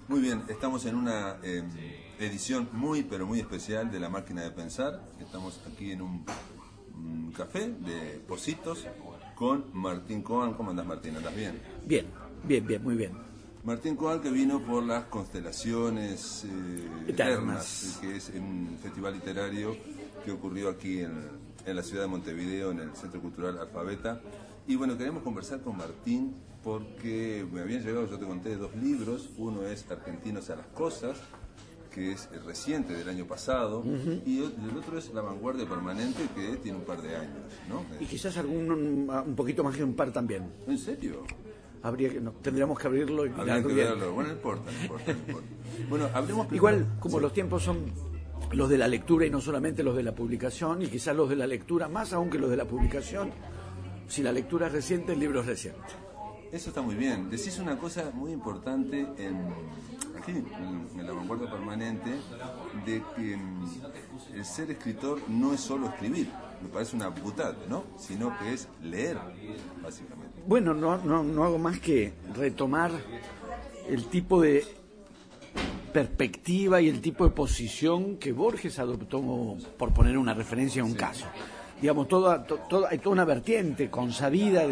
Muy bien, estamos en una edición muy, pero muy especial de La Máquina de Pensar. Estamos aquí en un café de Pocitos con Martín Coan. ¿Cómo andás, Martín? ¿Andás bien? Bien, muy bien. Martín Coan, que vino por las constelaciones eternas, que es un festival literario que ocurrió aquí en la ciudad de Montevideo, en el Centro Cultural Alfabeta. Y bueno, queremos conversar con Martín porque me habían llegado, yo te conté, 2 libros. Uno es Argentinos a las Cosas, que es reciente, del año pasado, y el otro es La Vanguardia Permanente, que tiene un par de años, ¿no? Y quizás un poquito más que un par también. ¿En serio? Tendríamos que abrirlo y mirarlo bien. Bueno, no importa. Bueno, hablemos primero. Igual, como los tiempos son los de la lectura y no solamente los de la publicación, y quizás los de la lectura más aún que los de la publicación, si la lectura es reciente, el libro es reciente. Eso está muy bien. Decís una cosa muy importante aquí en La Vanguardia Permanente, de que el ser escritor no es solo escribir, me parece una butad, ¿no? Sino que es leer, básicamente. Bueno, no hago más que retomar el tipo de perspectiva y el tipo de posición que Borges adoptó, por poner una referencia a un caso. Digamos, hay toda una vertiente consabida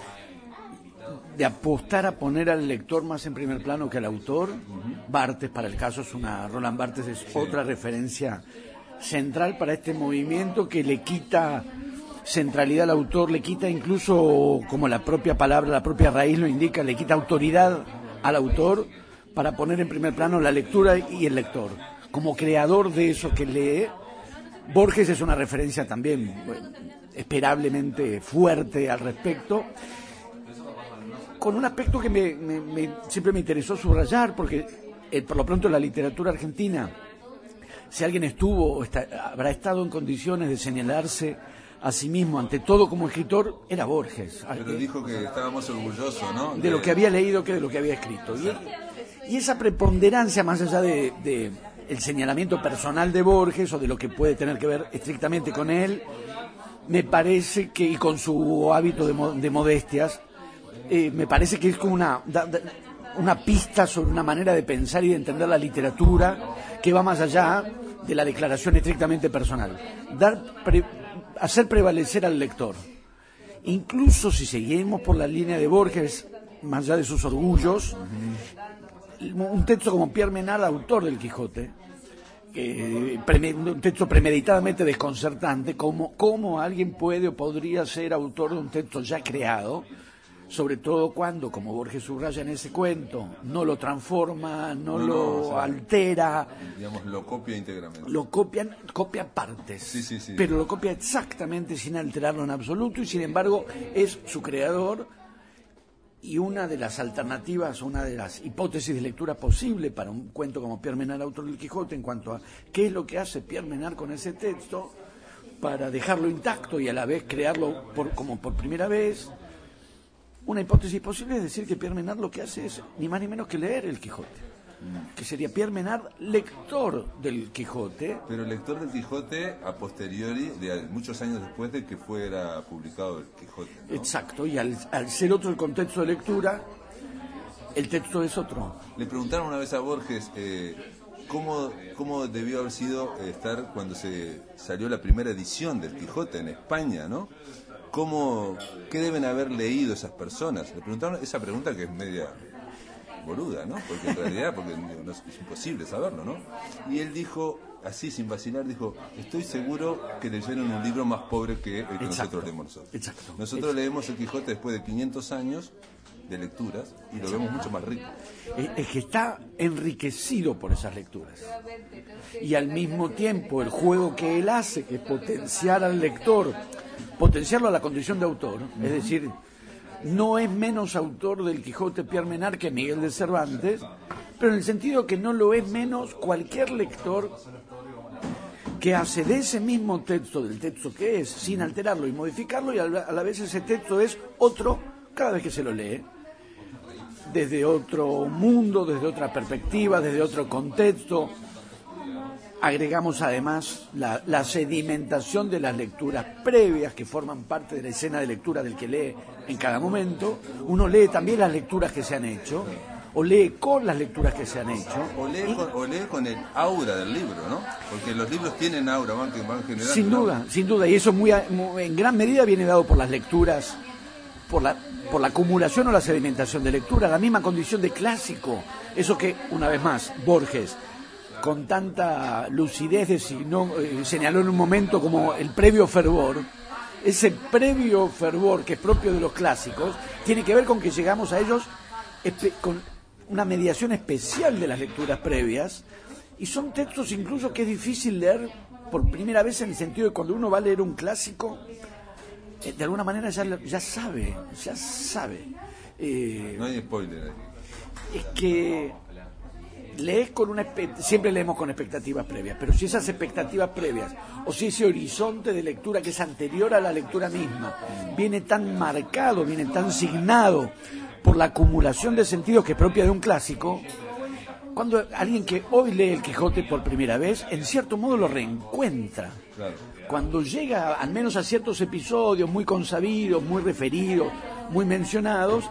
de apostar a poner al lector más en primer plano que al autor. Barthes, para el caso, Roland Barthes es otra referencia central para este movimiento que le quita centralidad al autor, le quita incluso, como la propia palabra, la propia raíz lo indica, le quita autoridad al autor para poner en primer plano la lectura y el lector. Como creador de eso que lee, Borges es una referencia también esperablemente fuerte al respecto, con un aspecto que siempre me interesó subrayar, porque por lo pronto la literatura argentina, si alguien habrá estado en condiciones de señalarse a sí mismo ante todo como escritor, era Borges. Pero dijo que estábamos orgullosos, ¿no? De lo que había leído que de lo que había escrito. Y esa preponderancia, más allá de el señalamiento personal de Borges o de lo que puede tener que ver estrictamente con él, me parece que, y con su hábito de modestias, me parece que es como una pista sobre una manera de pensar y de entender la literatura que va más allá de la declaración estrictamente personal. Hacer prevalecer al lector. Incluso si seguimos por la línea de Borges, más allá de sus orgullos, un texto como Pierre Menard, autor del Quijote, un texto premeditadamente desconcertante, cómo alguien puede o podría ser autor de un texto ya creado, sobre todo cuando, como Borges subraya en ese cuento, no lo transforma, no altera. Digamos, lo copia íntegramente. Copia partes, sí. Pero lo copia exactamente sin alterarlo en absoluto, y sin embargo es su creador. Y una de las alternativas, una de las hipótesis de lectura posible para un cuento como Pierre Menard, autor del Quijote, en cuanto a qué es lo que hace Pierre Menard con ese texto para dejarlo intacto y a la vez crearlo como por primera vez. Una hipótesis posible es decir que Pierre Menard lo que hace es ni más ni menos que leer el Quijote, que sería Pierre Menard lector del Quijote. Pero lector del Quijote a posteriori, muchos años después de que fuera publicado el Quijote, ¿no? Exacto, y al ser otro el contexto de lectura, el texto es otro. Le preguntaron una vez a Borges cómo debió haber sido estar cuando se salió la primera edición del Quijote en España, ¿no? ¿Qué deben haber leído esas personas? Le preguntaron esa pregunta que es media boluda, ¿no? Porque en realidad es imposible saberlo, ¿no? Y él dijo, así sin vacilar, estoy seguro que leyeron un libro más pobre que el que nosotros leemos nosotros. Exacto. Nosotros leemos el Quijote después de 500 años de lecturas y lo vemos mucho más rico. Es que está enriquecido por esas lecturas. Y al mismo tiempo el juego que él hace, que es potenciar al lector, potenciarlo a la condición de autor, es decir, no es menos autor del Quijote Pierre Menard que Miguel de Cervantes, pero en el sentido que no lo es menos cualquier lector que hace de ese mismo texto, del texto que es, sin alterarlo y modificarlo, y a la vez ese texto es otro cada vez que se lo lee, desde otro mundo, desde otra perspectiva, desde otro contexto. Agregamos además la sedimentación de las lecturas previas que forman parte de la escena de lectura del que lee en cada momento. Uno lee también las lecturas que se han hecho. o lee con las lecturas que se han hecho. O lee con el aura del libro, ¿no? Porque los libros tienen aura, van generando. Sin duda, y eso en gran medida viene dado por las lecturas, por la acumulación o la sedimentación de lectura, la misma condición de clásico. Eso que, una vez más, Borges, con tanta lucidez, señaló en un momento como el previo fervor. Ese previo fervor que es propio de los clásicos tiene que ver con que llegamos a ellos con una mediación especial de las lecturas previas, y son textos incluso que es difícil leer por primera vez, en el sentido de cuando uno va a leer un clásico, de alguna manera ya sabe. No hay spoiler ahí. Es que lees siempre leemos con expectativas previas, pero si esas expectativas previas o si ese horizonte de lectura que es anterior a la lectura misma viene tan marcado, viene tan signado por la acumulación de sentidos que es propia de un clásico, cuando alguien que hoy lee el Quijote por primera vez, en cierto modo lo reencuentra. Claro. Cuando llega al menos a ciertos episodios muy consabidos, muy referidos, muy mencionados,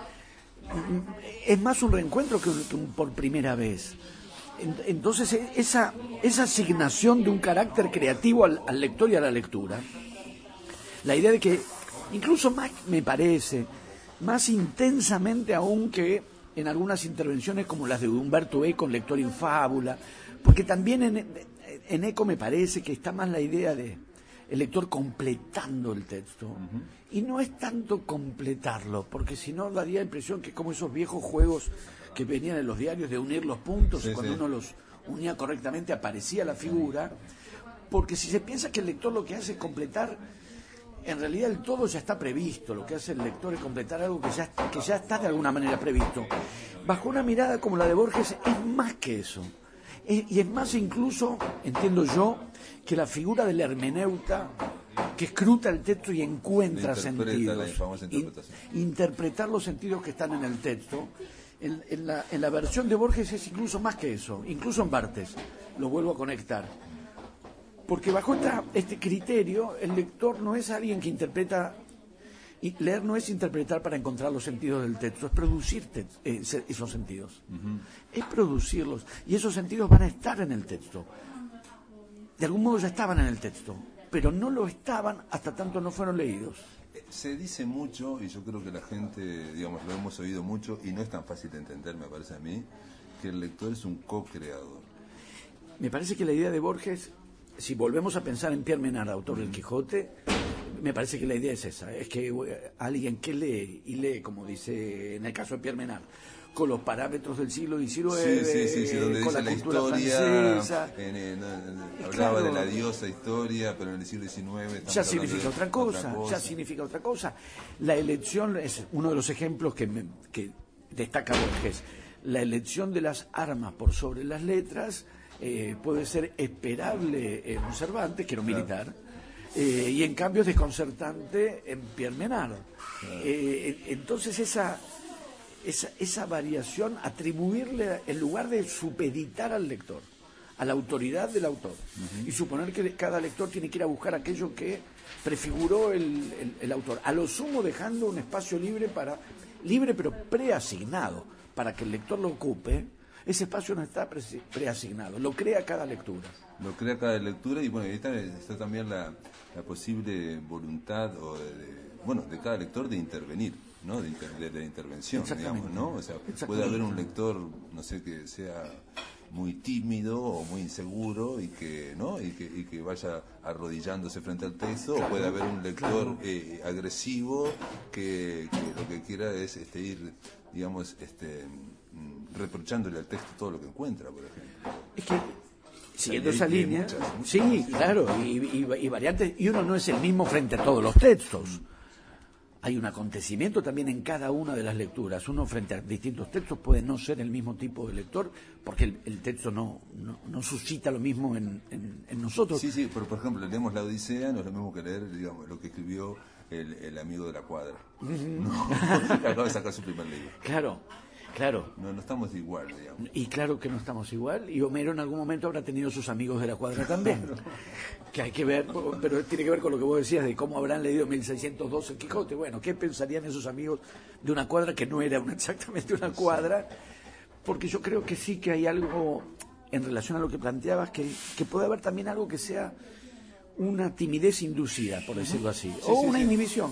es más un reencuentro que un por primera vez. Entonces esa asignación de un carácter creativo al lector y a la lectura, la idea de que incluso más, me parece, más intensamente aún que en algunas intervenciones como las de Humberto Eco, Lector in Fábula, porque también en Eco me parece que está más la idea de el lector completando el texto. Y no es tanto completarlo, porque si no daría la impresión que como esos viejos juegos que venían en los diarios de unir los puntos, cuando uno los unía correctamente aparecía la figura, porque si se piensa que el lector lo que hace es completar, en realidad el todo ya está previsto. Lo que hace el lector es completar algo que ya está de alguna manera previsto. Bajo una mirada como la de Borges es más que eso. Y es más incluso, entiendo yo, que la figura del hermeneuta que escruta el texto y encuentra sentidos. Interpretar los sentidos que están en el texto. En la versión de Borges es incluso más que eso, incluso en Barthes. Lo vuelvo a conectar. Porque bajo este criterio, el lector no es alguien que interpreta, y leer no es interpretar para encontrar los sentidos del texto, es producir esos sentidos. Es producirlos, y esos sentidos van a estar en el texto. De algún modo ya estaban en el texto, pero no lo estaban hasta tanto no fueron leídos. Se dice mucho, y yo creo que la gente, digamos, lo hemos oído mucho, y no es tan fácil de entender, me parece a mí, que el lector es un co-creador. Me parece que la idea de Borges, si volvemos a pensar en Pierre Menard, autor del Quijote, me parece que la idea es esa, es que alguien que lee, como dice en el caso de Pierre Menard, con los parámetros del siglo XIX, donde con dice la historia francesa. Hablaba de la diosa historia, pero en el siglo XIX ya significa otra cosa. La elección es uno de los ejemplos que destaca Borges. La elección de las armas por sobre las letras puede ser esperable en un Cervantes, que era un militar, y en cambio es desconcertante en Pierre Menard. Entonces esa variación, atribuirle, en lugar de supeditar al lector, a la autoridad del autor, y suponer que cada lector tiene que ir a buscar aquello que prefiguró el autor, a lo sumo dejando un espacio libre pero preasignado, para que el lector lo ocupe. Ese espacio no está preasignado, lo crea cada lectura. Y bueno, ahí está también la posible voluntad de cada lector de intervenir, ¿no? De la intervención, digamos, ¿no? O sea, puede haber un lector, no sé, que sea muy tímido o muy inseguro y que vaya arrodillándose frente al texto, o puede haber un lector agresivo que lo que quiera es ir, digamos, reprochándole al texto todo lo que encuentra, por ejemplo. Es que, siguiendo esa línea, sí, claro, y variantes, y uno no es el mismo frente a todos los textos. Hay un acontecimiento también en cada una de las lecturas. Uno frente a distintos textos puede no ser el mismo tipo de lector, porque el texto no suscita lo mismo en nosotros. Sí, pero por ejemplo, leemos la Odisea, no es lo mismo que leer, digamos, lo que escribió el amigo de la cuadra. No, acaba de sacar su primer libro. Claro. No estamos igual, digamos. Y claro que no estamos igual, y Homero en algún momento habrá tenido sus amigos de la cuadra también. Que hay que ver, pero tiene que ver con lo que vos decías de cómo habrán leído en 1612 el Quijote. Bueno, ¿qué pensarían esos amigos de una cuadra que no era exactamente una cuadra? porque yo creo que sí que hay algo en relación a lo que planteabas, que puede haber también algo que sea una timidez inducida, por decirlo así, o una inhibición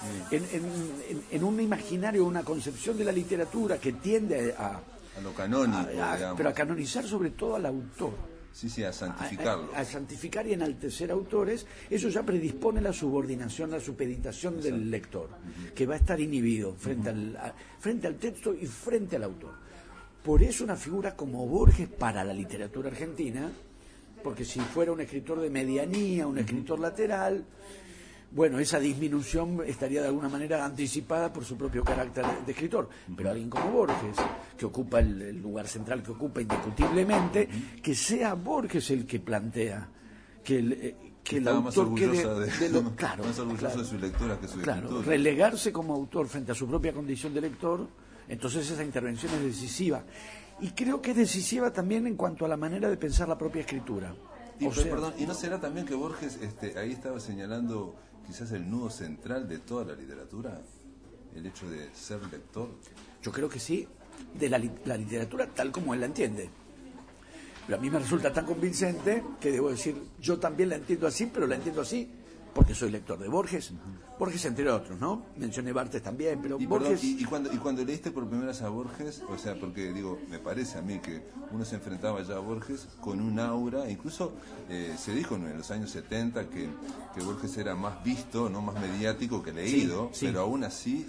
en un imaginario, una concepción de la literatura que tiende a lo canónico, pero a canonizar sobre todo al autor. Sí, a santificarlo. A santificar y enaltecer autores. Eso ya predispone la subordinación, la supeditación del lector, que va a estar inhibido frente al texto y frente al autor. Por eso una figura como Borges para la literatura argentina, porque si fuera un escritor de medianía, un escritor lateral, bueno, esa disminución estaría de alguna manera anticipada por su propio carácter de escritor. Pero alguien como Borges, que ocupa el lugar central que ocupa indiscutiblemente, que sea Borges el que plantea que el autor quede más orgulloso de su lectura que su escritura. Relegarse como autor frente a su propia condición de lector, entonces esa intervención es decisiva. Y creo que es decisiva también en cuanto a la manera de pensar la propia escritura. ¿Y no será también que Borges ahí estaba señalando quizás el nudo central de toda la literatura? El hecho de ser lector. Yo creo que sí, de la literatura tal como él la entiende. Pero a mí me resulta tan convincente que debo decir, yo también la entiendo así, pero la entiendo así porque soy lector de Borges. Borges entre otros, ¿no? Mencioné Barthes también, pero Borges... ¿Y cuando leíste por primera vez a Borges, o sea, porque digo, me parece a mí que uno se enfrentaba ya a Borges con un aura, incluso se dijo en los años 70 que Borges era más visto, no más mediático que leído, sí. Pero aún así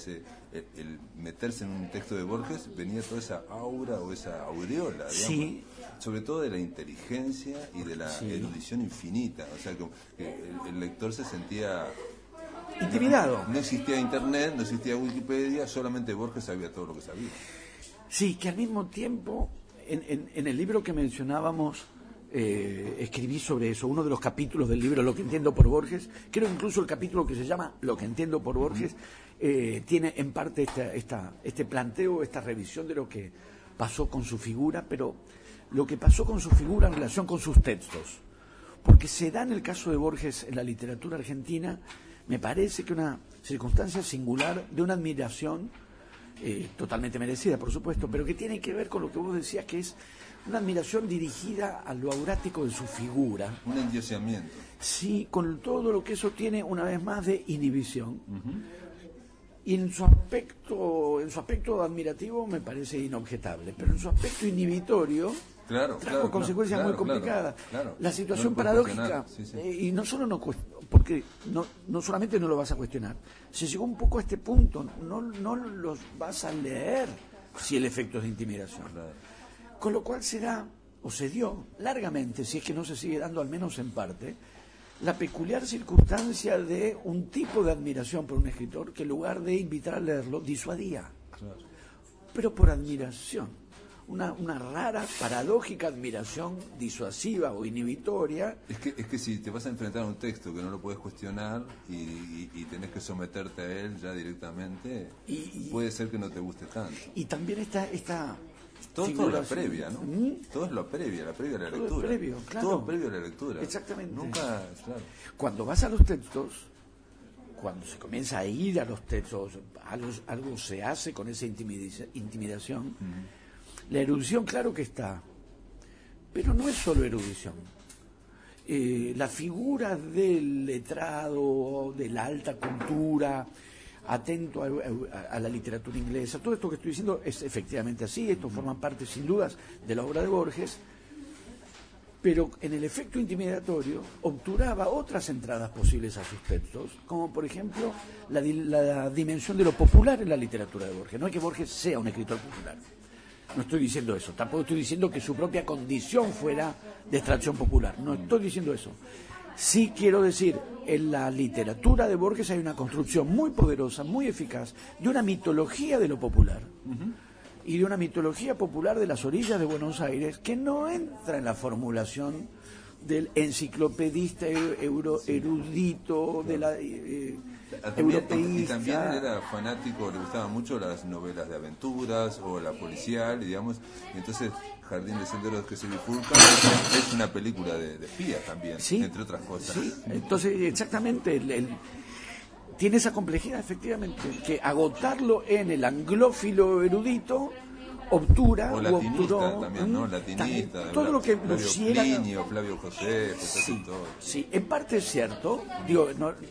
el meterse en un texto de Borges venía toda esa aura o esa aureola, digamos, sí. Sobre todo de la inteligencia y de la erudición infinita, o sea, que el lector se sentía intimidado. No existía internet, no existía Wikipedia, solamente Borges sabía todo lo que sabía. Sí, que al mismo tiempo, en el libro que mencionábamos, escribí sobre eso, uno de los capítulos del libro Lo que entiendo por Borges, creo incluso el capítulo que se llama Lo que entiendo por Borges, tiene en parte este planteo, esta revisión de lo que pasó con su figura, pero lo que pasó con su figura en relación con sus textos. Porque se da en el caso de Borges en la literatura argentina, me parece que una circunstancia singular de una admiración totalmente merecida, por supuesto, pero que tiene que ver con lo que vos decías, que es una admiración dirigida a lo aurático de su figura. Un endioseamiento. Sí, con todo lo que eso tiene, una vez más, de inhibición. Y en su aspecto admirativo me parece inobjetable, pero en su aspecto inhibitorio trajo consecuencias muy complicadas. Claro. La situación paradójica, y no solo porque no solamente no lo vas a cuestionar, se llegó un poco a este punto, no los vas a leer si el efecto es de intimidación. Claro. Con lo cual se dio largamente, si es que no se sigue dando al menos en parte, la peculiar circunstancia de un tipo de admiración por un escritor que en lugar de invitar a leerlo, disuadía. Claro. Pero por admiración. Una rara, paradójica admiración disuasiva o inhibitoria. Es que si te vas a enfrentar a un texto que no lo puedes cuestionar y tenés que someterte a él ya directamente, puede ser que no te guste tanto. Y también esta todo es la previa, ¿no? Todo es la previa a la lectura. Todo previo a la lectura. Exactamente. Nunca, claro. Cuando vas a los textos, cuando se comienza a ir a los textos, algo se hace con esa intimidación. La erudición, claro que está, pero no es solo erudición. La figura del letrado, de la alta cultura, atento a la literatura inglesa, todo esto que estoy diciendo es efectivamente así, esto forma parte sin dudas de la obra de Borges, pero en el efecto intimidatorio obturaba otras entradas posibles a sus textos, como por ejemplo la dimensión de lo popular en la literatura de Borges. No es que Borges sea un escritor popular, no estoy diciendo eso, tampoco estoy diciendo que su propia condición fuera de extracción popular, no estoy diciendo eso. Sí quiero decir, en la literatura de Borges hay una construcción muy poderosa, muy eficaz, de una mitología de lo popular. Y de una mitología popular de las orillas de Buenos Aires que no entra en la formulación del enciclopedista erudito, de la europeísta. Y también era fanático, le gustaban mucho las novelas de aventuras o la policial, digamos, y entonces Jardín de Senderos que se bifurcan es una película de espías también, entre otras cosas. Sí, entonces exactamente, tiene esa complejidad efectivamente, que agotarlo en el anglófilo erudito obtura o latinista obturó, también, ¿no? Latinista, todo lo que Flavio luciera Plinio, Flavio José, sí, todo. sí, en parte es cierto. Digo,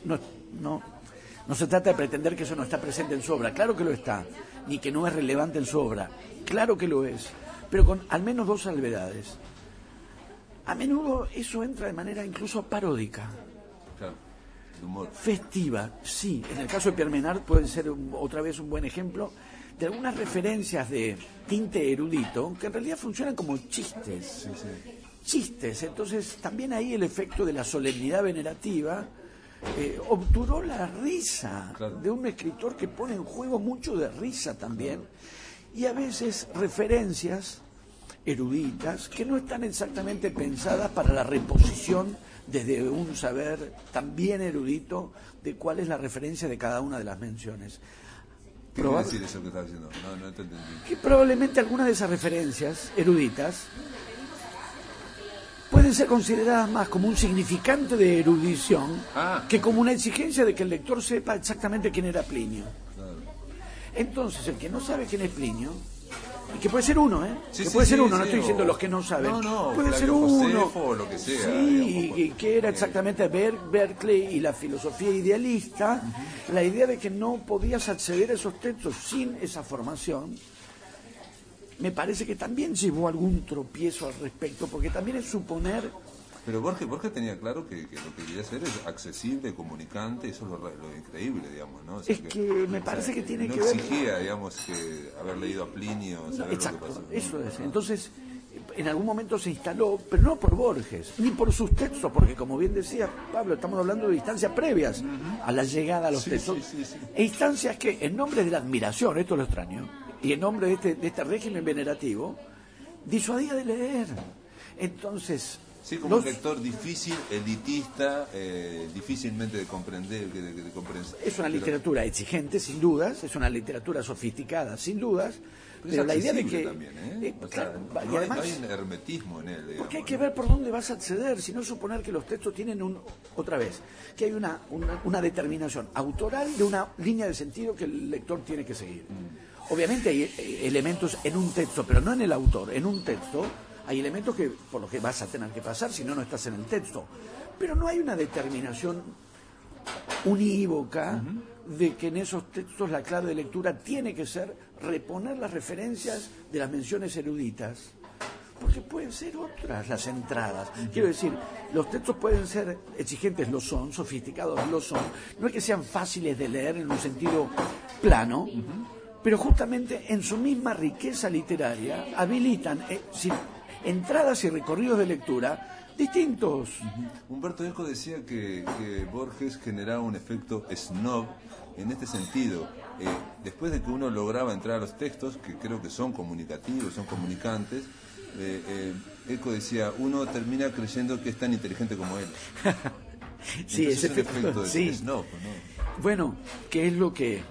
no se trata de pretender que eso no está presente en su obra, claro que lo está, ni que no es relevante en su obra, claro que lo es, pero con al menos dos salvedades. A menudo eso entra de manera incluso paródica. Claro, el humor. Festiva, sí. En el caso de Pierre Menard puede ser otra vez un buen ejemplo de algunas referencias de tinte erudito que en realidad funcionan como chistes. Sí, sí. Chistes. Entonces también ahí el efecto de la solemnidad venerativa obturó la risa, claro, de un escritor que pone en juego mucho de risa también, claro, y a veces referencias eruditas que no están exactamente pensadas para la reposición desde un saber también erudito de cuál es la referencia de cada una de las menciones. ¿Qué quiere decir eso que estás diciendo? No te entendí. Que probablemente algunas de esas referencias eruditas pueden ser consideradas más como un significante de erudición que como una exigencia de que el lector sepa exactamente quién era Plinio. Claro. Entonces, el que no sabe quién es Plinio, y que puede ser uno, sí, que puede ser uno, sí, no estoy diciendo los que no saben, puede Flavio ser uno, Josefo, o lo que sea, sí, digamos, y que era exactamente Berkeley y la filosofía idealista, la idea de que no podías acceder a esos textos sin esa formación. Me parece que también llevó algún tropiezo al respecto, porque también es suponer... Pero Borges tenía claro que lo que quería hacer es accesible, comunicante, eso es lo increíble, digamos, ¿no? O sea, es que me parece que tiene no que ver... No exigía, digamos, que haber leído a Plinio, saber exacto, lo que pasó. Eso es. Entonces, en algún momento se instaló, pero no por Borges, ni por sus textos, porque como bien decía Pablo, estamos hablando de instancias previas a la llegada a los textos, sí. E instancias que, en nombre de la admiración, esto es lo extraño, y en nombre de este régimen venerativo, disuadía de leer. Entonces... Sí, como un lector difícil, elitista, difícilmente de comprender. Es una literatura exigente, sin dudas, es una literatura sofisticada, sin dudas, pero la idea de que... También, claro, y además, no hay un hermetismo en él, digamos, porque hay que ver por dónde vas a acceder, sino suponer que los textos tienen otra vez, que hay una determinación autoral de una línea de sentido que el lector tiene que seguir. Obviamente hay elementos en un texto, pero no en el autor, en un texto hay elementos que por los que vas a tener que pasar, si no, no estás en el texto. Pero no hay una determinación unívoca de que en esos textos la clave de lectura tiene que ser reponer las referencias de las menciones eruditas, porque pueden ser otras las entradas. Quiero decir, los textos pueden ser exigentes, lo son, sofisticados, lo son. No es que sean fáciles de leer en un sentido plano, pero justamente en su misma riqueza literaria habilitan entradas y recorridos de lectura distintos. Humberto Eco decía que Borges generaba un efecto snob en este sentido. Después de que uno lograba entrar a los textos, que creo que son comunicativos, son comunicantes, Eco decía, uno termina creyendo que es tan inteligente como él. Sí, ese es un efecto de snob, ¿no? Bueno, ¿qué es lo que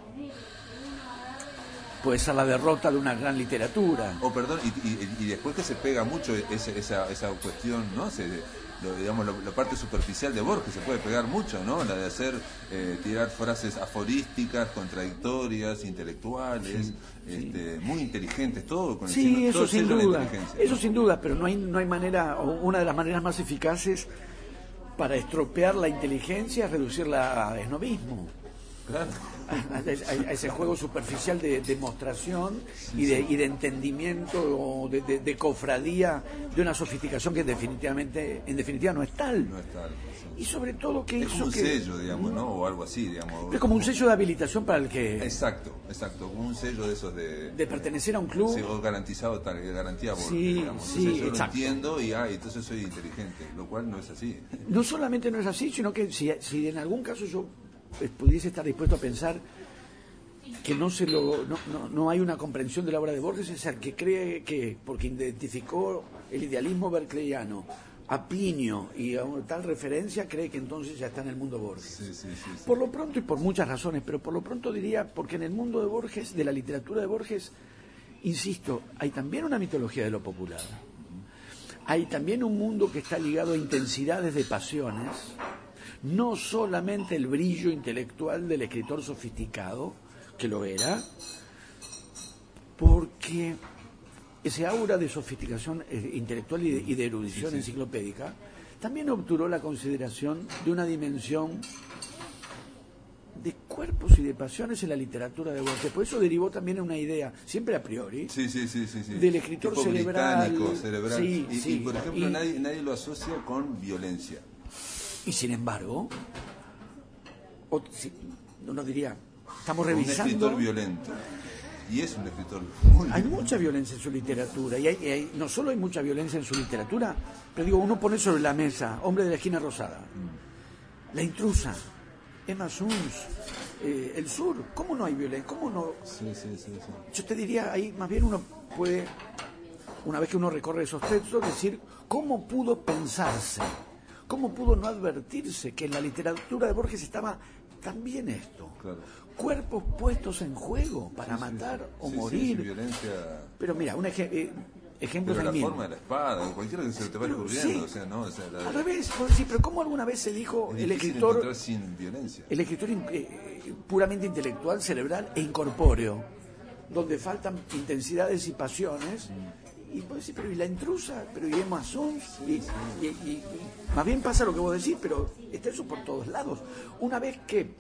puede ser la derrota de una gran literatura? Y después que se pega mucho esa cuestión, ¿no? Digamos, la parte superficial de Borges se puede pegar mucho, ¿no? La de hacer, tirar frases aforísticas, contradictorias, intelectuales, muy inteligentes, todo con el todo sin duda, inteligencia. Eso sin duda, pero no hay manera, o una de las maneras más eficaces para estropear la inteligencia es reducirla a esnobismo. Claro. A ese juego superficial de demostración y de entendimiento o de cofradía de una sofisticación que en definitiva no es tal. No es tal, sí. Y sobre todo que es como un sello, digamos, ¿no? O algo así, digamos. Es como un sello de habilitación para el que... Exacto, como un sello de esos de pertenecer a un club. Sí, o garantizado, garantía Borges, digamos. Sí, entonces yo exacto. Lo entiendo y entonces soy inteligente, lo cual no es así. No solamente no es así, sino que si en algún caso yo pudiese estar dispuesto a pensar que no hay una comprensión de la obra de Borges, es el que cree que, porque identificó el idealismo berkeleyano a Plinio y a tal referencia, cree que entonces ya está en el mundo Borges. Sí. Por lo pronto, y por muchas razones, pero por lo pronto diría, porque en el mundo de Borges, de la literatura de Borges, insisto, hay también una mitología de lo popular. Hay también un mundo que está ligado a intensidades de pasiones, no solamente el brillo intelectual del escritor sofisticado, que lo era, porque ese aura de sofisticación intelectual y de erudición enciclopédica, también obturó la consideración de una dimensión de cuerpos y de pasiones en la literatura de Borges. Por eso derivó también una idea, siempre a priori, del escritor tipo cerebral. Y por ejemplo, nadie lo asocia con violencia. Y sin embargo, uno diría, estamos revisando... Un escritor violento. Y es un escritor muy... Hay mucha violencia en su literatura, y no solo hay mucha violencia en su literatura, pero digo, uno pone sobre la mesa Hombre de la esquina rosada, La intrusa, Emma Suns, El Sur. ¿Cómo no hay violencia? ¿Cómo no? Sí. Yo te diría, ahí más bien uno puede, una vez que uno recorre esos textos, decir, ¿cómo pudo pensarse? ¿Cómo pudo no advertirse que en la literatura de Borges estaba también esto? Claro. Cuerpos puestos en juego para matar o morir. Violencia... Pero mira, un ejemplo pero es la el mismo. forma de la espada, cualquiera que se te vaya ocurriendo, o sea, ¿no? O sea, al revés, sí, pero ¿cómo alguna vez se dijo el escritor sin violencia? El escritor puramente intelectual, cerebral e incorpóreo, donde faltan intensidades y pasiones? Y puedes decir, pero ¿y la intrusa? ¿Pero y Emma Suns? Y más bien pasa lo que vos decís, pero está eso por todos lados. Una vez que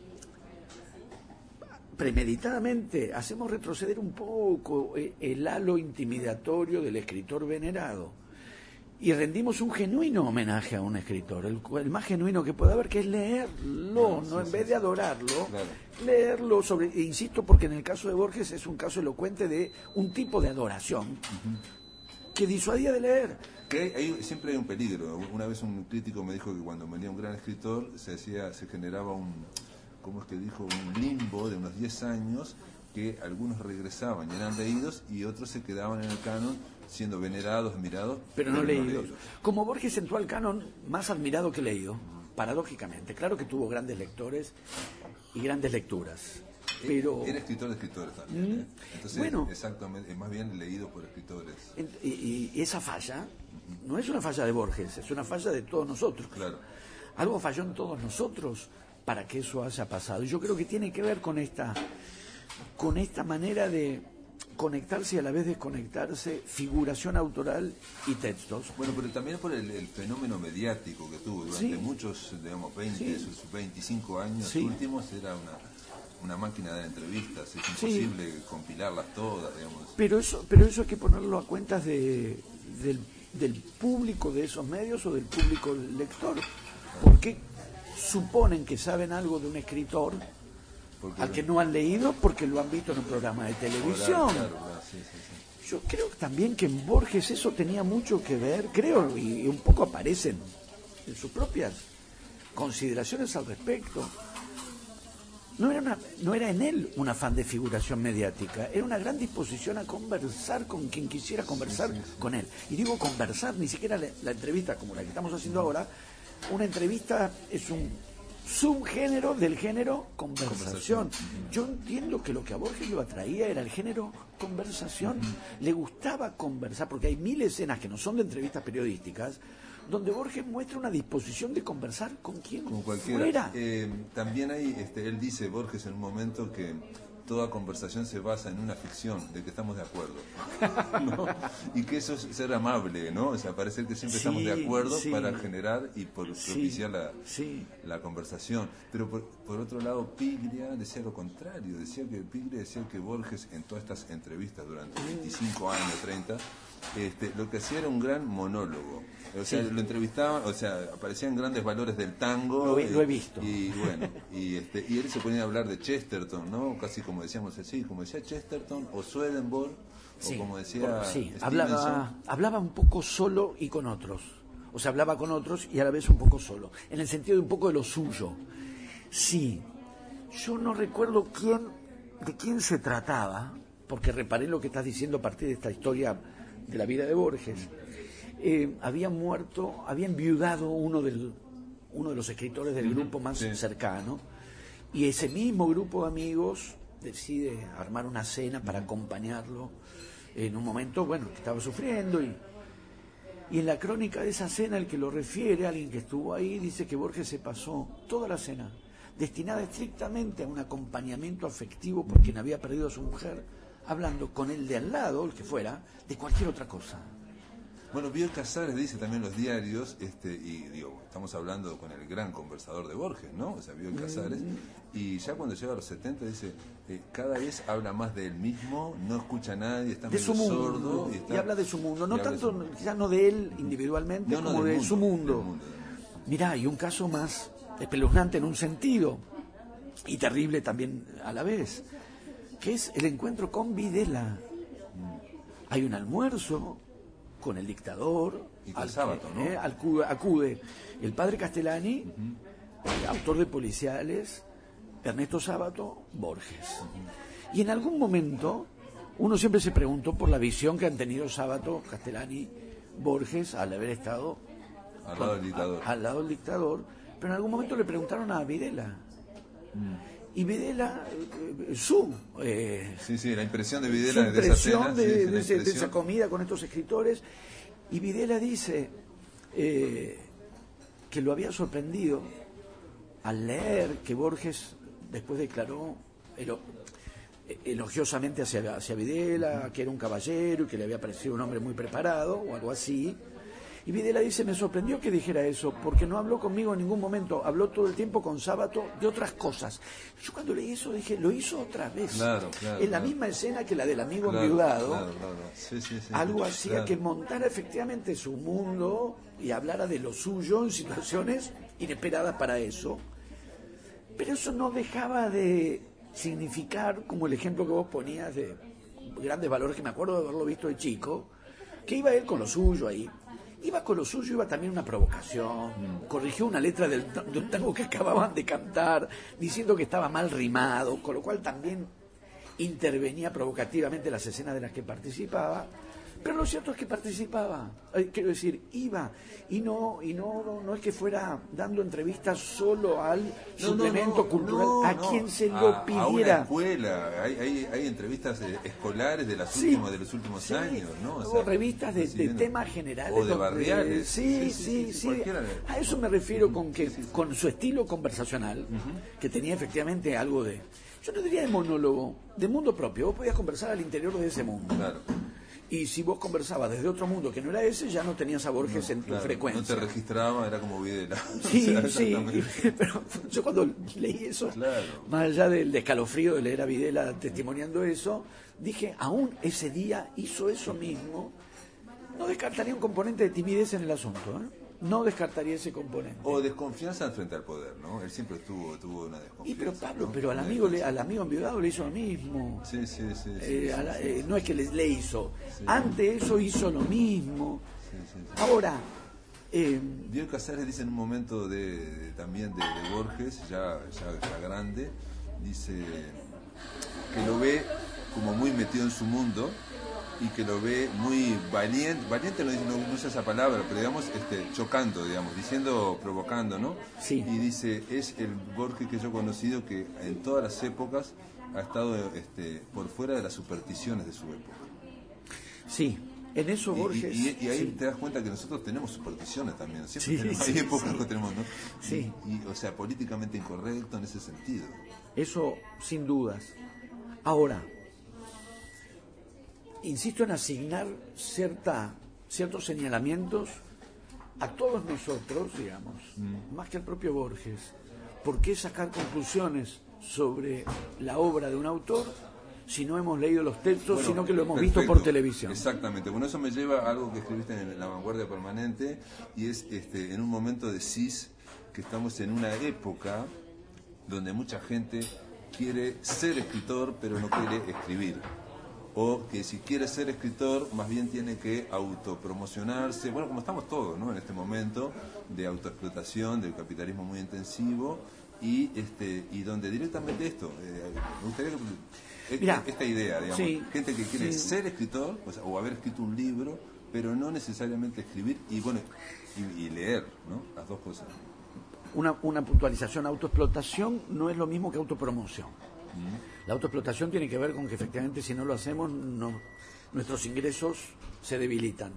premeditadamente hacemos retroceder un poco el halo intimidatorio del escritor venerado y rendimos un genuino homenaje a un escritor, el más genuino que pueda haber, que es leerlo, en vez de adorarlo, leerlo insisto, porque en el caso de Borges es un caso elocuente de un tipo de adoración que disuadía de leer. Siempre hay un peligro. Una vez un crítico me dijo que cuando venía un gran escritor se generaba ¿cómo es que dijo? Un limbo de unos 10 años, que algunos regresaban y eran leídos y otros se quedaban en el canon siendo venerados, admirados, pero no leídos. Como Borges entró al canon más admirado que leído, paradójicamente. Claro que tuvo grandes lectores y grandes lecturas, pero... Era escritor de escritores también. Entonces, exactamente, más bien leído por escritores. Y esa falla no es una falla de Borges, es una falla de todos nosotros. Claro. Algo falló en todos nosotros para que eso haya pasado. Y yo creo que tiene que ver con esta manera de conectarse y a la vez desconectarse, figuración autoral y textos. Bueno, pero también por el fenómeno mediático que tuvo durante muchos, digamos, 25 años últimos, era una máquina de entrevistas, es imposible compilarlas todas, digamos. Pero eso hay que ponerlo a cuentas del público de esos medios o del público lector. Porque suponen que saben algo de un escritor al que no han leído porque lo han visto en un programa de televisión. Yo creo también que en Borges eso tenía mucho que ver, y un poco aparecen en sus propias consideraciones al respecto. No era en él un afán de figuración mediática, era una gran disposición a conversar con quien quisiera conversar con él. Y digo conversar, ni siquiera la entrevista como la que estamos haciendo ahora. Una entrevista es un subgénero del género conversación. Yo entiendo que lo que a Borges lo atraía era el género conversación. Le gustaba conversar, porque hay 1000 escenas que no son de entrevistas periodísticas, donde Borges muestra una disposición de conversar con quien fuera. También él dice, Borges, en un momento, que toda conversación se basa en una ficción de que estamos de acuerdo, ¿no? Y que eso es ser amable, ¿no? O sea, parecer que siempre estamos de acuerdo para generar y propiciar la conversación. Pero por otro lado, Piglia decía lo contrario, Piglia decía que Borges, en todas estas entrevistas durante 25 años, 30, lo que hacía era un gran monólogo. O sea, lo entrevistaban, o sea, aparecían grandes valores del tango. Lo he visto. Y bueno, y él se ponía a hablar de Chesterton, ¿no? Casi como decíamos así, como decía Chesterton o Swedenborg, o como decía hablaba un poco solo y con otros. O sea, hablaba con otros y a la vez un poco solo, en el sentido de un poco de lo suyo. Sí, yo no recuerdo de quién se trataba, porque reparé lo que estás diciendo a partir de esta historia de la vida de Borges. Había enviudado uno de los escritores del grupo más cercano, y ese mismo grupo de amigos decide armar una cena para acompañarlo en un momento, que estaba sufriendo, y en la crónica de esa cena, el que lo refiere, alguien que estuvo ahí, dice que Borges se pasó toda la cena destinada estrictamente a un acompañamiento afectivo por quien había perdido a su mujer, hablando con el de al lado, el que fuera, de cualquier otra cosa. Bueno, Bioy Casares dice también en los diarios, y digo, estamos hablando con el gran conversador de Borges, ¿no? O sea, Bioy Casares, y ya cuando llega a los 70 dice, cada vez habla más de él mismo, no escucha a nadie, está medio sordo. Y habla de su mundo, no tanto, quizás no de él individualmente, como de su mundo. Mirá, y un caso más espeluznante en un sentido, y terrible también a la vez, que es el encuentro con Videla. Hay un almuerzo con el dictador, y al Sábato, ¿no? Acude el padre Castellani, autor de Policiales, Ernesto Sábato, Borges. Y en algún momento uno siempre se preguntó por la visión que han tenido Sábato, Castellani, Borges al haber estado al lado del dictador, pero en algún momento le preguntaron a Videla. Y Videla, la impresión de Videla de esa cena, de esa comida con estos escritores, y Videla dice que lo había sorprendido al leer que Borges después declaró elogiosamente hacia Videla, que era un caballero y que le había parecido un hombre muy preparado o algo así. Y Videla dice, me sorprendió que dijera eso, porque no habló conmigo en ningún momento, habló todo el tiempo con Sábato de otras cosas. Yo cuando leí eso dije, lo hizo otra vez. Claro, en la misma escena que la del amigo enviudado, Sí, algo hacía que montara efectivamente su mundo y hablara de lo suyo en situaciones inesperadas para eso. Pero eso no dejaba de significar, como el ejemplo que vos ponías de grandes valores, que me acuerdo de haberlo visto de chico, que iba él con lo suyo ahí. Iba con lo suyo, iba también una provocación, corrigió una letra de un tango que acababan de cantar, diciendo que estaba mal rimado, con lo cual también intervenía provocativamente en las escenas de las que participaba, pero lo cierto es que participaba, quiero decir, iba, y no es que fuera dando entrevistas solo al suplemento cultural, a quien se lo pidiera. A una escuela, hay entrevistas escolares de los últimos años, ¿no? O revistas de temas generales. O de barriales. Sí. A eso me refiero con su estilo conversacional, que tenía efectivamente algo de, yo no diría de monólogo, de mundo propio. Vos podías conversar al interior de ese mundo. Claro. Y si vos conversabas desde otro mundo que no era ese, ya no tenías a Borges en tu frecuencia. No te registraba, era como Videla. Sí, pero yo cuando leí eso, más allá del escalofrío de leer a Videla testimoniando eso, dije, aún ese día hizo eso mismo. No descartaría un componente de timidez en el asunto, No descartaría ese componente. O desconfianza frente al poder, ¿no? Él siempre tuvo una desconfianza. Y pero Pablo, pero al amigo enviudado le hizo lo mismo. Sí. No es que le hizo. Sí. Ante eso hizo lo mismo. Sí. Ahora, Bioy Casares dice en un momento también de Borges, ya grande, dice que lo ve como muy metido en su mundo, y que lo ve muy valiente no usa esa palabra, pero digamos chocando, provocando, ¿no? Sí. Y dice, es el Borges que yo he conocido que en todas las épocas ha estado por fuera de las supersticiones de su época. Sí, en eso Borges... Y ahí te das cuenta que nosotros tenemos supersticiones también, hay épocas que tenemos, ¿no? Sí. Y o sea, políticamente incorrecto en ese sentido. Eso, sin dudas. Ahora, insisto en asignar ciertos señalamientos a todos nosotros, digamos, más que al propio Borges. ¿Por qué sacar conclusiones sobre la obra de un autor si no hemos leído los textos, sino que lo hemos visto por televisión? Exactamente. Bueno, eso me lleva a algo que escribiste en La Vanguardia Permanente, y es en un momento decís que estamos en una época donde mucha gente quiere ser escritor, pero no quiere escribir. O que si quiere ser escritor, más bien tiene que autopromocionarse, bueno, como estamos todos, ¿no? En este momento de autoexplotación, del capitalismo muy intensivo, y donde directamente me gustaría que esta idea, digamos, gente que quiere ser escritor, o haber escrito un libro, pero no necesariamente escribir, y leer, ¿no? Las dos cosas. Una puntualización: autoexplotación no es lo mismo que autopromoción. La autoexplotación tiene que ver con que efectivamente si no lo hacemos nuestros ingresos se debilitan.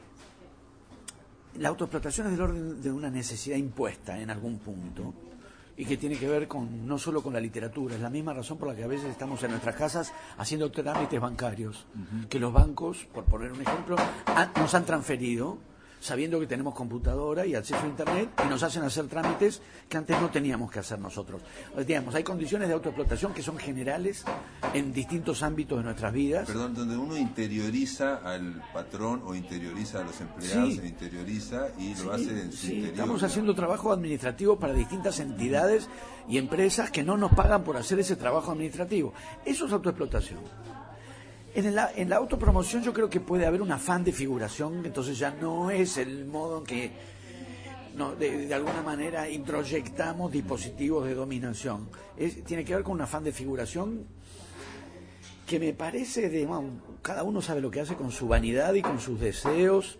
La autoexplotación es del orden de una necesidad impuesta en algún punto, y que tiene que ver con no solo con la literatura, es la misma razón por la que a veces estamos en nuestras casas haciendo trámites bancarios, que los bancos, por poner un ejemplo, nos han transferido sabiendo que tenemos computadora y acceso a Internet, y nos hacen hacer trámites que antes no teníamos que hacer nosotros. Digamos, hay condiciones de autoexplotación que son generales en distintos ámbitos de nuestras vidas. Perdón, donde uno interioriza al patrón o interioriza a los empleados, se interioriza y lo hace en su interior. Estamos haciendo trabajo administrativo para distintas entidades y empresas que no nos pagan por hacer ese trabajo administrativo. Eso es autoexplotación. En la autopromoción yo creo que puede haber un afán de figuración, entonces ya no es el modo en que de alguna manera introyectamos dispositivos de dominación. Tiene que ver con un afán de figuración que me parece cada uno sabe lo que hace con su vanidad y con sus deseos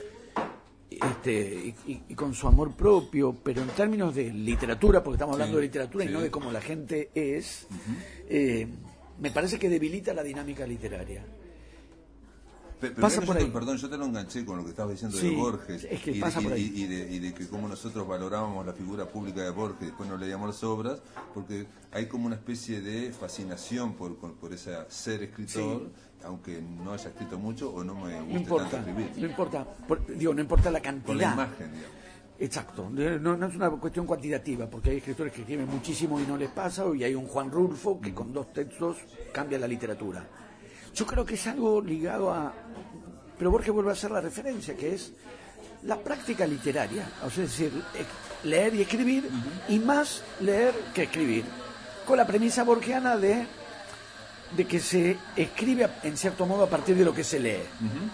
y con su amor propio, pero en términos de literatura, porque estamos hablando de literatura y no de cómo la gente es, me parece que debilita la dinámica literaria. Pasa por ahí. Perdón, yo te lo enganché con lo que estabas diciendo de Borges, es que pasa por ahí. Y de que cómo nosotros valorábamos la figura pública de Borges y después no leíamos las obras, porque hay como una especie de fascinación por ese ser escritor, aunque no haya escrito mucho o no me guste tanto escribir. No importa, no importa la cantidad. Por la imagen, digamos. Exacto, no es una cuestión cuantitativa, porque hay escritores que escriben muchísimo y no les pasa, y hay un Juan Rulfo que con 2 textos cambia la literatura. Yo creo que es algo ligado a... Pero Borges vuelve a hacer la referencia, que es la práctica literaria, o sea, es decir, leer y escribir, y más leer que escribir, con la premisa borgiana de que se escribe en cierto modo a partir de lo que se lee.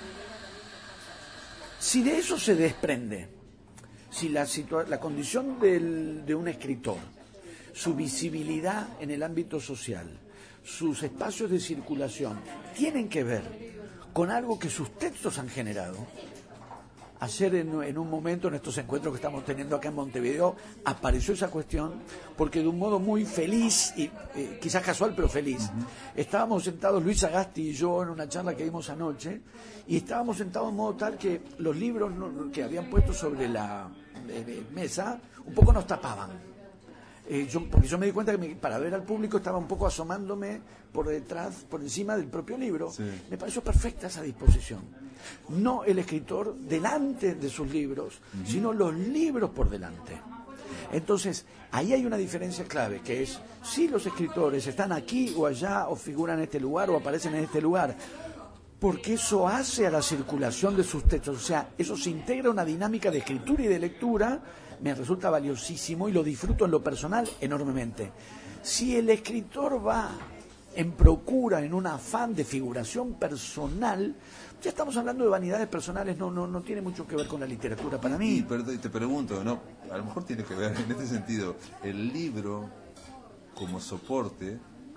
Si de eso se desprende, si la condición de un escritor, su visibilidad en el ámbito social, sus espacios de circulación, tienen que ver con algo que sus textos han generado. Ayer en un momento, en estos encuentros que estamos teniendo acá en Montevideo, apareció esa cuestión, porque de un modo muy feliz, y quizás casual, pero feliz, estábamos sentados, Luis Sagasti y yo, en una charla que dimos anoche, y estábamos sentados de modo tal que los libros que habían puesto sobre la mesa un poco nos tapaban. Porque yo me di cuenta que para ver al público estaba un poco asomándome por detrás, por encima del propio libro. Me pareció perfecta esa disposición. No el escritor delante de sus libros, sino los libros por delante. Entonces, ahí hay una diferencia clave, que es si los escritores están aquí o allá, o figuran en este lugar, o aparecen en este lugar, porque eso hace a la circulación de sus textos, o sea, eso se integra a una dinámica de escritura y de lectura, me resulta valiosísimo y lo disfruto en lo personal enormemente. Si el escritor va en procura, en un afán de figuración personal, ya estamos hablando de vanidades personales, no tiene mucho que ver con la literatura para mí. Y te pregunto, ¿no? A lo mejor tiene que ver en este sentido, el libro como soporte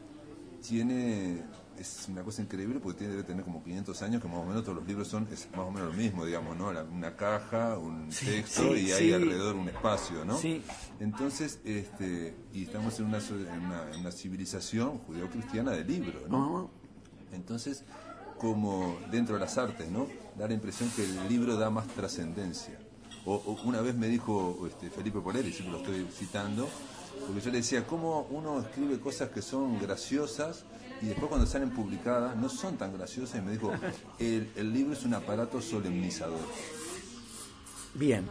es una cosa increíble porque debe tener como 500 años, que más o menos todos los libros es más o menos lo mismo, digamos, ¿no? Una caja, un texto y hay alrededor un espacio, ¿no? Sí. Entonces, y estamos en una civilización judeo-cristiana de libros, ¿no? Entonces, como dentro de las artes, ¿no? Da la impresión que el libro da más trascendencia. O una vez me dijo Felipe Polelli, siempre lo estoy citando, porque yo le decía, ¿cómo uno escribe cosas que son graciosas y después cuando salen publicadas no son tan graciosas? Y me dijo, el libro es un aparato solemnizador. Bien.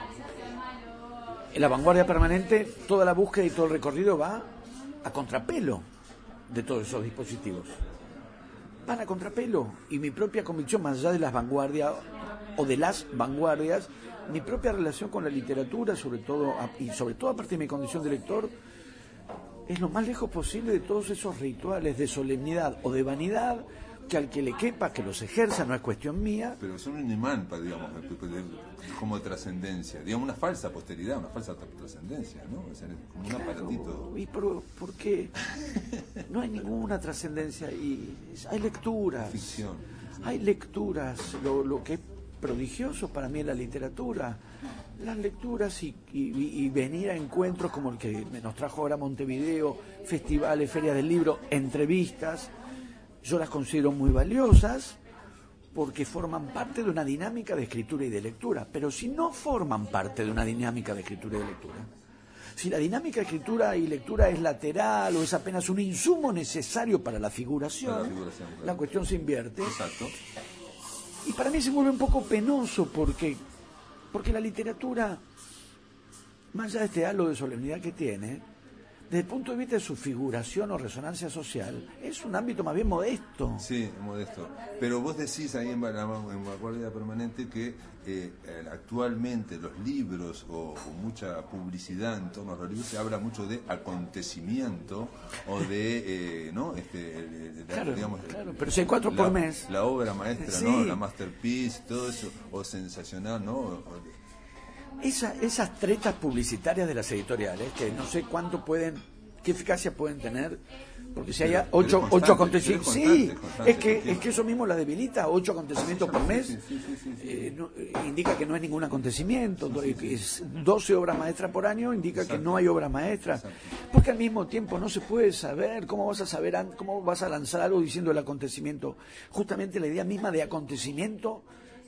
En la vanguardia permanente, toda la búsqueda y todo el recorrido va a contrapelo de todos esos dispositivos. Van a contrapelo. Y mi propia convicción, más allá de las vanguardias o de las vanguardias, mi propia relación con la literatura, sobre todo a partir de mi condición de lector, es lo más lejos posible de todos esos rituales de solemnidad o de vanidad que al que le quepa, que los ejerza, no es cuestión mía. Pero son un imán, digamos, como de trascendencia, digamos, una falsa posteridad, una falsa trascendencia, ¿no? O sea, como un aparatito. ¿Y por qué? No hay ninguna trascendencia, y hay lecturas. Ficción. Hay lecturas, lo que es prodigioso para mí en la literatura, las lecturas y venir a encuentros como el que nos trajo ahora Montevideo, festivales, ferias del libro, entrevistas, yo las considero muy valiosas porque forman parte de una dinámica de escritura y de lectura, pero si no forman parte de una dinámica de escritura y de lectura, Si la dinámica de escritura y lectura es lateral o es apenas un insumo necesario para la figuración, claro. La cuestión se invierte. Exacto. Y para mí se vuelve un poco penoso porque la literatura, más allá de este halo de solemnidad que tiene, desde el punto de vista de su figuración o resonancia social, es un ámbito más bien modesto. Sí, modesto. Pero vos decís ahí en Vanguardia Permanente que actualmente los libros o mucha publicidad en torno a los libros se habla mucho de acontecimiento o de, ¿no? Claro, digamos, claro, pero si hay 4 por mes. La obra maestra, sí. ¿no? La masterpiece, todo eso, o sensacional, ¿no? Esas tretas publicitarias de las editoriales, que no sé qué eficacia pueden tener, porque si hay 8 acontecimientos, sí, es que eso mismo la debilita. 8 acontecimientos por mes, indica que no es ningún acontecimiento. 12 obras maestras por año indica que no hay obras maestras, porque al mismo tiempo no se puede saber cómo vas a lanzar algo diciendo el acontecimiento. Justamente la idea misma de acontecimiento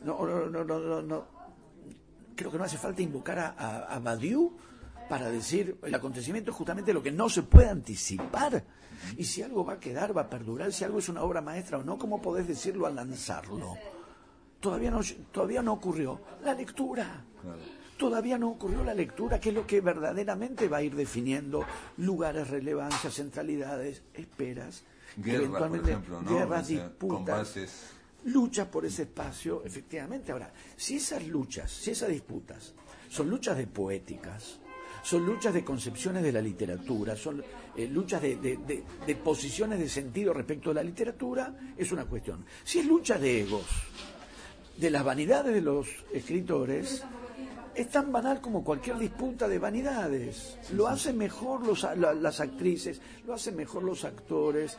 no. Creo que no hace falta invocar a Badiou para decir el acontecimiento es justamente lo que no se puede anticipar. Y si algo va a quedar, va a perdurar, si algo es una obra maestra o no, ¿cómo podés decirlo al lanzarlo? Todavía no ocurrió la lectura. Claro. Todavía no ocurrió la lectura, que es lo que verdaderamente va a ir definiendo lugares, relevancias, centralidades, esperas, eventualmente por ejemplo, ¿no? Guerras, disputas. Combates. Luchas por ese espacio, efectivamente. Ahora, si esas disputas son luchas de poéticas, son luchas de concepciones de la literatura, son luchas de posiciones de sentido respecto a la literatura, es una cuestión. Si es lucha de egos, de las vanidades de los escritores, es tan banal como cualquier disputa de vanidades. Lo hacen mejor las actrices, lo hacen mejor los actores.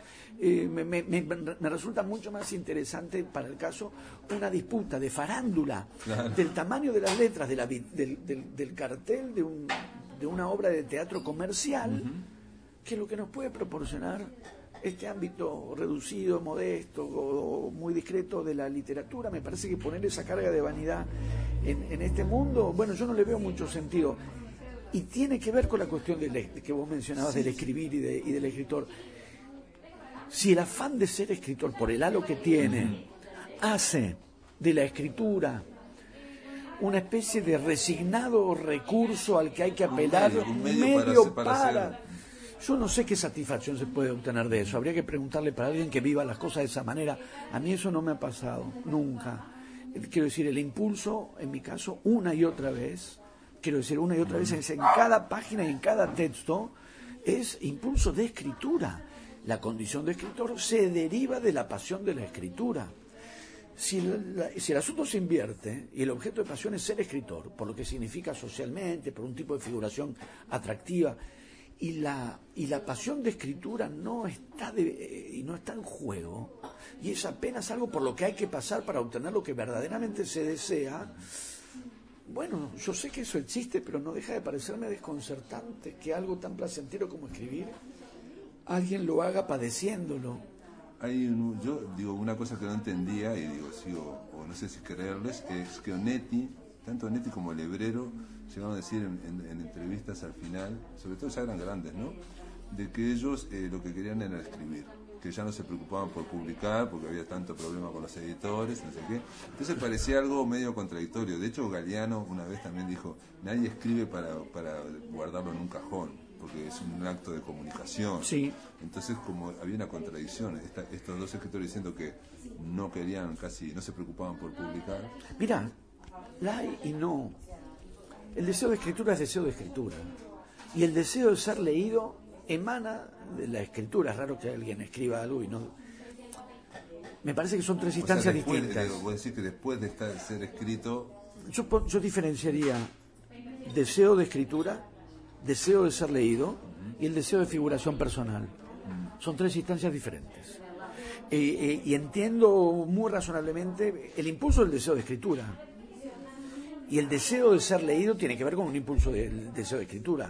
Me resulta mucho más interesante para el caso una disputa de farándula, claro, del tamaño de las letras del cartel de una obra de teatro comercial, que lo que nos puede proporcionar este ámbito reducido, modesto o muy discreto de la literatura. Me parece que poner esa carga de vanidad en este mundo, bueno, yo no le veo mucho sentido. Y tiene que ver con la cuestión que vos mencionabas, sí, del escribir y del escritor. Si el afán de ser escritor, por el halo que tiene, hace de la escritura una especie de resignado recurso al que hay que apelar, un medio para yo no sé qué satisfacción se puede obtener de eso. Habría que preguntarle para alguien que viva las cosas de esa manera. A mí eso no me ha pasado, nunca. Quiero decir, el impulso, en mi caso, una y otra vez, es en cada página y en cada texto, es impulso de escritura. La condición de escritor se deriva de la pasión de la escritura. Si el asunto se invierte y el objeto de pasión es ser escritor, por lo que significa socialmente, por un tipo de figuración atractiva, y la pasión de escritura no está en juego, y es apenas algo por lo que hay que pasar para obtener lo que verdaderamente se desea, bueno, yo sé que eso existe, pero no deja de parecerme desconcertante que algo tan placentero como escribir alguien lo haga padeciéndolo. Yo digo una cosa que no entendía y digo, sí, o no sé si creerles, es que tanto Onetti como el Hebrero llegaron a decir en entrevistas al final, sobre todo ya eran grandes, ¿no?, de que ellos lo que querían era escribir, que ya no se preocupaban por publicar porque había tanto problema con los editores, no sé qué. Entonces parecía algo medio contradictorio. De hecho, Galeano una vez también dijo, nadie escribe para guardarlo en un cajón, porque es un acto de comunicación. Sí. Entonces, como había una contradicción, estos dos escritores diciendo que no querían no se preocupaban por publicar. Mirá, la hay y no. El deseo de escritura es deseo de escritura. Y el deseo de ser leído emana de la escritura. Es raro que alguien escriba algo y no. Me parece que son tres instancias distintas. Vos decís que después de ser escrito. Yo diferenciaría deseo de escritura, deseo de ser leído y el deseo de figuración personal. Son tres instancias diferentes. Y entiendo muy razonablemente el impulso del deseo de escritura. Y el deseo de ser leído tiene que ver con un impulso del deseo de escritura.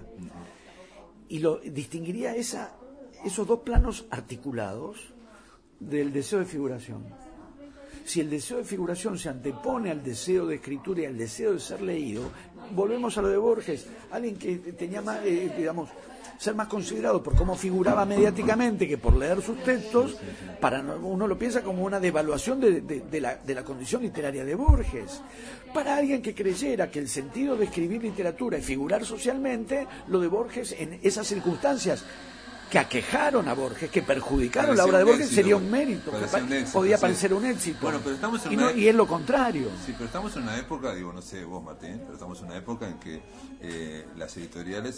Y lo distinguiría esos dos planos articulados del deseo de figuración. si el deseo de figuración se antepone al deseo de escritura y al deseo de ser leído, volvemos a lo de Borges, alguien que tenía más, digamos, ser más considerado por cómo figuraba mediáticamente que por leer sus textos, uno lo piensa como una devaluación de la condición literaria de Borges. Para alguien que creyera que el sentido de escribir literatura es figurar socialmente, lo de Borges en esas circunstancias que aquejaron a Borges, que perjudicaron la obra de Borges, sería un mérito, podía parecer un éxito. Bueno, pero estamos en y es lo contrario. Sí, pero estamos en una época, digo, no sé vos, Martín, pero estamos en una época en que las editoriales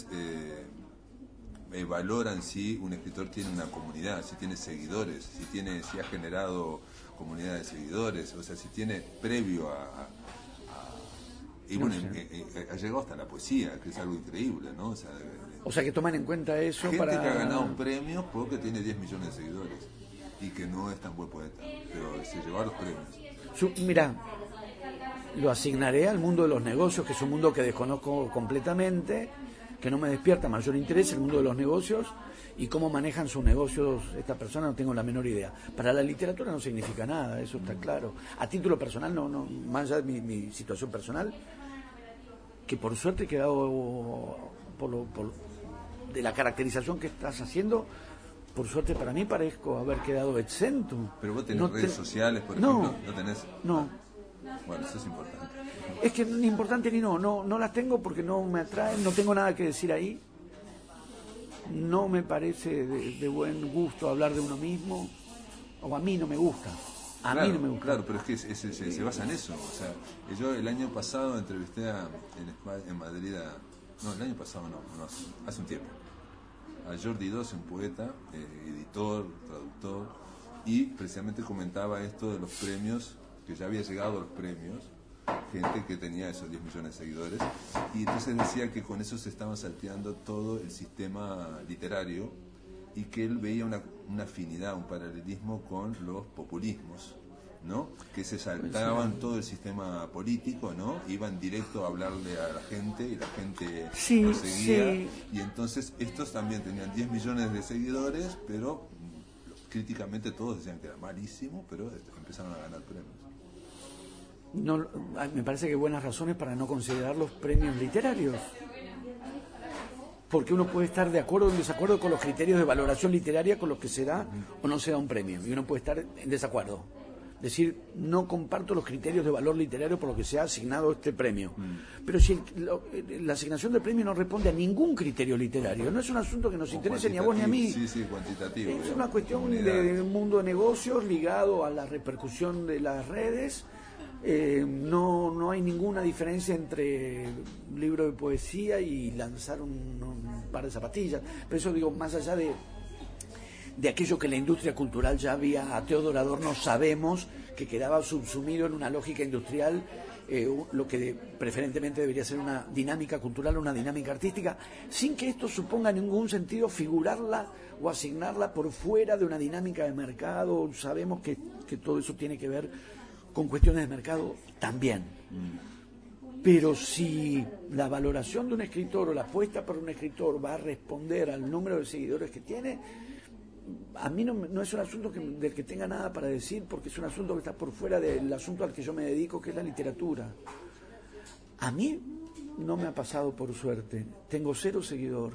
valoran si un escritor tiene una comunidad, si tiene seguidores, si ha generado comunidad de seguidores, o sea, si tiene previo y bueno, ha llegado hasta la poesía, que es algo increíble, ¿no? O sea, que toman en cuenta eso gente para... que ha ganado un premio porque tiene 10 millones de seguidores y que no es tan buen poeta, pero se llevó a los premios. Mira, lo asignaré al mundo de los negocios, que es un mundo que desconozco completamente, que no me despierta mayor interés, el mundo de los negocios y cómo manejan sus negocios esta persona, no tengo la menor idea. Para la literatura no significa nada, eso está claro. A título personal, no más allá de mi situación personal, que por suerte he quedado de la caracterización que estás haciendo, por suerte para mí parezco haber quedado exento. Pero vos tenés redes sociales, por ejemplo, ¿no tenés? No. Bueno, eso es importante. Es que ni importante ni no las tengo porque no me atraen, no tengo nada que decir ahí. No me parece de buen gusto hablar de uno mismo, o a mí no me gusta. Mí no me gusta. Claro, pero es que se basa en eso. O sea, yo el año pasado entrevisté en Madrid no, el año pasado no, hace un tiempo, a Jordi Dos, un poeta, editor, traductor, y precisamente comentaba esto de los premios, que ya había llegado a los premios, gente que tenía esos 10 millones de seguidores, y entonces decía que con eso se estaba salteando todo el sistema literario y que él veía una afinidad, un paralelismo con los populismos, ¿no? Que se saltaban todo el sistema político, ¿no? Iban directo a hablarle a la gente y la gente lo seguía. Sí. Y entonces estos también tenían 10 millones de seguidores, pero críticamente todos decían que era malísimo, pero empezaron a ganar premios. No, me parece que hay buenas razones para no considerar los premios literarios, porque uno puede estar de acuerdo o en desacuerdo con los criterios de valoración literaria con los que se da o no se da un premio, y uno puede estar en desacuerdo, decir, no comparto los criterios de valor literario por los que se ha asignado este premio. Pero si la asignación del premio no responde a ningún criterio literario, no es un asunto que nos interese ni a vos ni a mí. Sí, cuantitativo. Es una cuestión de un mundo de negocios ligado a la repercusión de las redes. No hay ninguna diferencia entre un libro de poesía y lanzar un par de zapatillas. Pero eso digo, más allá de aquello que la industria cultural ya había, a Teodor Adorno sabemos que quedaba subsumido en una lógica industrial, lo que preferentemente debería ser una dinámica cultural, una dinámica artística, sin que esto suponga en ningún sentido figurarla o asignarla por fuera de una dinámica de mercado. Sabemos que todo eso tiene que ver con cuestiones de mercado también. Pero si la valoración de un escritor o la apuesta por un escritor va a responder al número de seguidores que tiene, a mí no es un asunto del que tenga nada para decir, porque es un asunto que está por fuera del asunto al que yo me dedico, que es la literatura. A mí no me ha pasado, por suerte. Tengo 0 seguidor.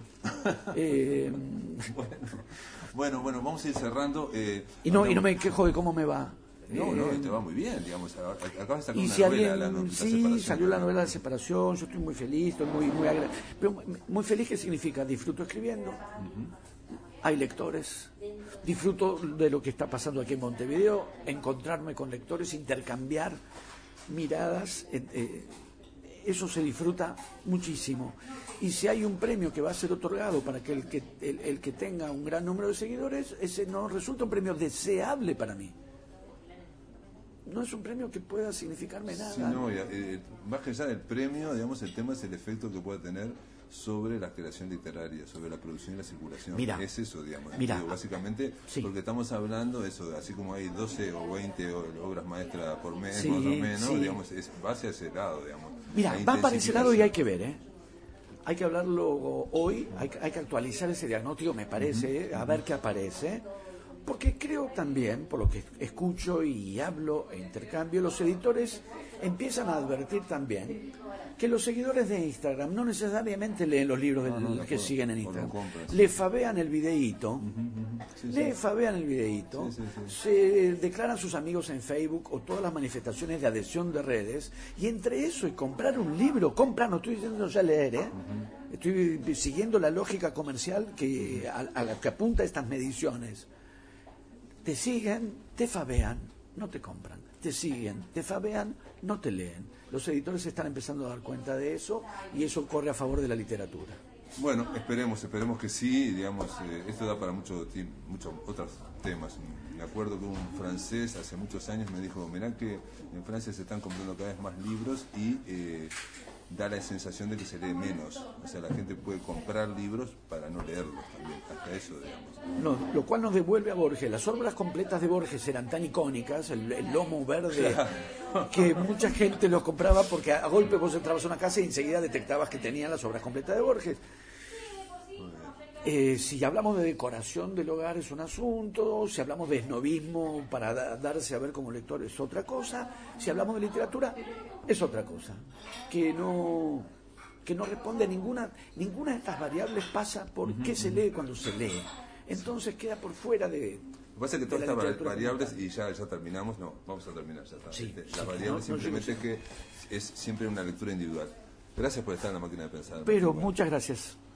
Bueno, vamos a ir cerrando. Y no me quejo de cómo me va. No, te va muy bien, digamos. Acabas de sacar y una si novela, sí, salió la novela de separación, yo estoy muy feliz, estoy pero muy feliz. ¿Qué significa? Disfruto escribiendo, hay lectores, disfruto de lo que está pasando aquí en Montevideo, encontrarme con lectores, intercambiar miradas, eso se disfruta muchísimo. Y si hay un premio que va a ser otorgado para que el que tenga un gran número de seguidores, ese no resulta un premio deseable para mí. No es un premio que pueda significarme nada. Sí, no, más que allá del premio, digamos, el tema es el efecto que puede tener sobre la creación literaria, sobre la producción y la circulación. Es eso, digamos. Básicamente, sí. Porque estamos hablando eso, así como hay 12 o 20 obras maestras por mes, sí, más o menos, sí. Digamos, va hacia ese lado, digamos. Va para ese lado y hay que ver, hay que hablarlo hoy, hay que actualizar ese diagnóstico, me parece, a ver qué aparece. Porque creo también, por lo que escucho y hablo e intercambio, los editores empiezan a advertir también que los seguidores de Instagram no necesariamente leen los libros que siguen en Instagram. Le fabean el videíto, fabean el videíto, se declaran sus amigos en Facebook o todas las manifestaciones de adhesión de redes, y entre eso y comprar un libro, no estoy diciendo ya leer, estoy siguiendo la lógica comercial a la que apunta estas mediciones. Te siguen, te fabean, no te compran. Te siguen, te fabean, no te leen. Los editores se están empezando a dar cuenta de eso, y eso corre a favor de la literatura. Bueno, esperemos que sí, digamos, esto da para muchos otros temas. Me acuerdo que un francés hace muchos años me dijo, mirá que en Francia se están comprando cada vez más libros y da la sensación de que se lee menos. O sea, la gente puede comprar libros para no leerlos también, hasta eso, digamos. No, lo cual nos devuelve a Borges. Las obras completas de Borges eran tan icónicas, el lomo verde, que mucha gente lo compraba porque a golpe vos entrabas a una casa y enseguida detectabas que tenían las obras completas de Borges. Si hablamos de decoración del hogar es un asunto, si hablamos de esnobismo para darse a ver como lector es otra cosa, si hablamos de literatura es otra cosa, que no responde a ninguna de estas variables pasa por qué se lee cuando se lee. Entonces queda por fuera de... Lo que pasa es que todas estas variables, y ya terminamos, vamos a terminar ya. Las variables simplemente es que es siempre una lectura individual. Gracias por estar en La Máquina de Pensar. Pero muchas gracias.